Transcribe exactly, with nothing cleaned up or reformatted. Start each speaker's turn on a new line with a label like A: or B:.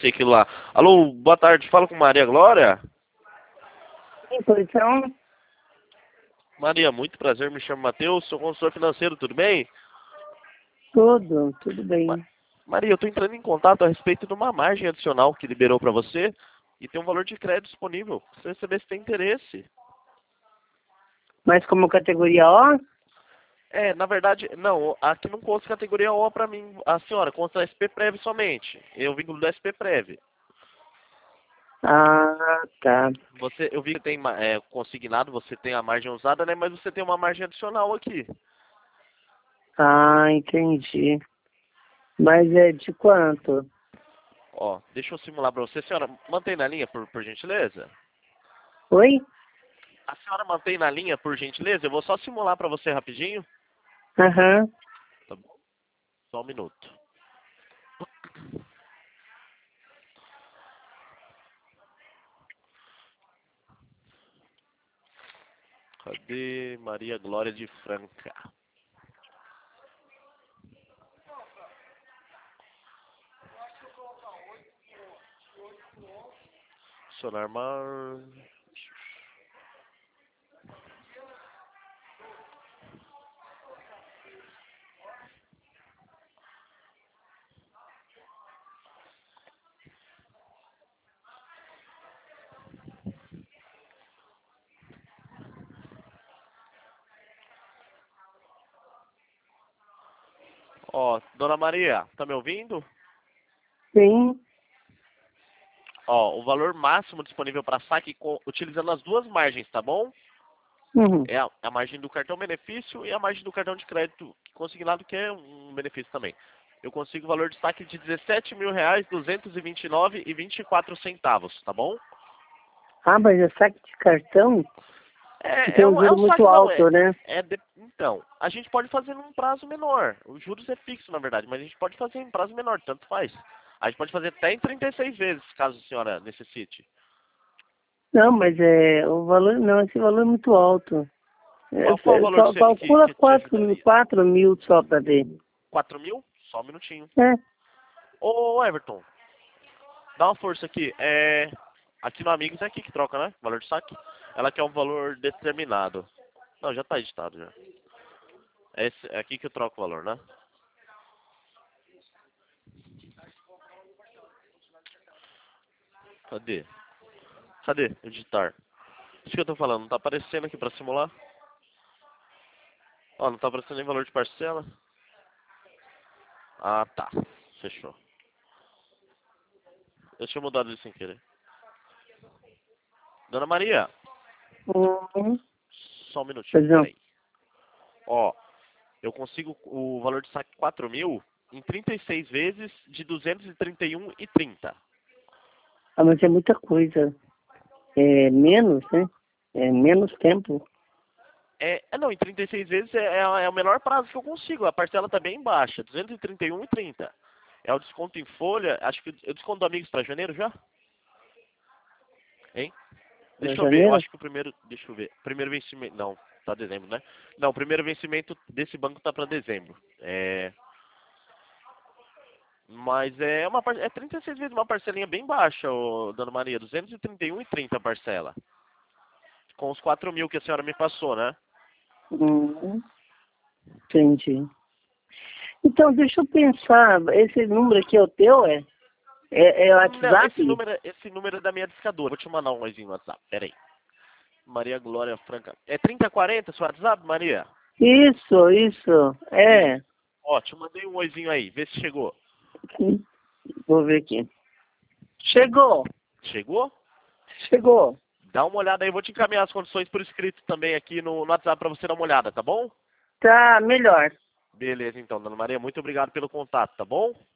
A: ser aquilo lá. Alô, boa tarde, fala com Maria Glória.
B: Então,
A: Maria, muito prazer, me chamo Matheus, sou consultor financeiro, tudo bem?
B: tudo, tudo
A: Ma-
B: bem.
A: Maria, eu estou entrando em contato a respeito de uma margem adicional que liberou para você e tem um valor de crédito disponível. Você saber se tem interesse.
B: Mas como categoria O?
A: É, na verdade, não, aqui não consta categoria O para mim, a senhora, consta S P Prev somente. Eu vínculo do S P Prev.
B: Ah, tá.
A: Você, eu vi que tem ma- é, consignado, você tem a margem usada, né? Mas você tem uma margem adicional aqui.
B: Ah, entendi. Mas é de quanto?
A: Ó, deixa eu simular para você. Senhora, mantém na linha, por, por gentileza.
B: Oi?
A: A senhora mantém na linha, por gentileza? Eu vou só simular para você rapidinho.
B: Aham.
A: Tá bom? Só um minuto. Cadê Maria Glória de Franca? Sonar Mar... Ó, Dona Maria, tá me ouvindo?
B: Sim.
A: Ó, o valor máximo disponível para saque com- utilizando as duas margens, tá bom?
B: Uhum.
A: É a, a margem do cartão benefício e a margem do cartão de crédito consignado, que é um benefício também. Eu consigo o valor de saque de dezessete mil reais, duzentos e vinte e nove e vinte e quatro centavos, tá bom?
B: Ah, mas é saque de cartão? Que
A: É,
B: tem
A: é
B: um
A: um, é
B: juro
A: um
B: muito
A: saque, não, é,
B: alto, né?
A: é de- então, a gente pode fazer num prazo menor. Os juros é fixo, na verdade, mas a gente pode fazer em prazo menor, tanto faz. A gente pode fazer até em trinta e seis vezes, caso a senhora necessite.
B: Não, mas é o valor, não, esse valor é muito alto. É,
A: Qual, qual o
B: é,
A: valor que
B: só
A: você que,
B: calcula
A: que te
B: quatro, mil-
A: ajudaria?
B: quatro mil só pra ver.
A: Quatro mil? Só um minutinho.
B: É.
A: Ô, Everton, dá uma força aqui. É, aqui no Amigos é aqui que troca, né? Valor de saque. Ela quer um valor determinado. Não, já tá editado já. É, esse, é aqui que eu troco o valor, né? Cadê? Cadê? Editar. Isso que eu tô falando, não tá aparecendo aqui pra simular? Ó, não tá aparecendo nem valor de parcela. Ah, tá. Fechou. Eu tinha mudado isso sem querer. Dona Maria,
B: Uhum.
A: só um minutinho,
B: Pois não.
A: peraí. Ó, eu consigo o valor de saque quatro mil em trinta e seis vezes de duzentos e trinta e um e trinta.
B: Ah, mas é muita coisa. É menos, né? É menos tempo.
A: É, é, não, em trinta e seis vezes é, é, é o menor prazo que eu consigo. A parcela tá bem baixa, duzentos e trinta e um e trinta. É o desconto em folha, acho que o desconto do Amigos para janeiro já? Hein?
B: Para
A: Deixa eu ver, eu
B: janeiro?
A: acho que o primeiro, deixa eu ver. Primeiro vencimento, não, tá dezembro, né? Não, o primeiro vencimento desse banco tá para dezembro. É, mas é uma par- é trinta e seis vezes uma parcelinha bem baixa, ô, Dona Maria, duzentos e trinta e um e trinta a parcela. Com os quatro mil que a senhora me passou, né?
B: Uhum. Entendi. Então, deixa eu pensar. Esse número aqui é o teu, é? É, é o
A: Não, esse
B: WhatsApp?
A: número, é- esse número é da minha discadora. Vou te mandar um oizinho no WhatsApp, peraí. Maria Glória Franca. É trinta quarenta seu WhatsApp, Maria?
B: Isso, isso.
A: Isso.
B: É.
A: Ó, te mandei um oizinho aí, vê se chegou.
B: Hum, Vou ver aqui. Chegou,
A: Chegou?
B: chegou.
A: Dá uma olhada aí, vou te encaminhar as condições por escrito também aqui no, no WhatsApp pra você dar uma olhada, tá bom?
B: Tá melhor.
A: Beleza, então, Dona Maria, muito obrigado pelo contato, tá bom?